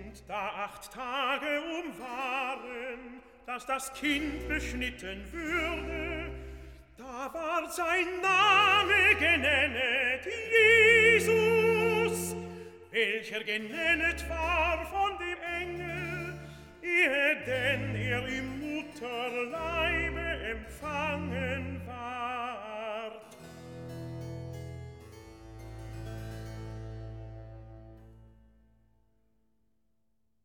Und da 8 Tage waren, dass das Kind beschnitten würde, da ward sein Name genennet Jesus, welcher genennet war von dem Engel, ehe denn er im Mutterleibe empfangen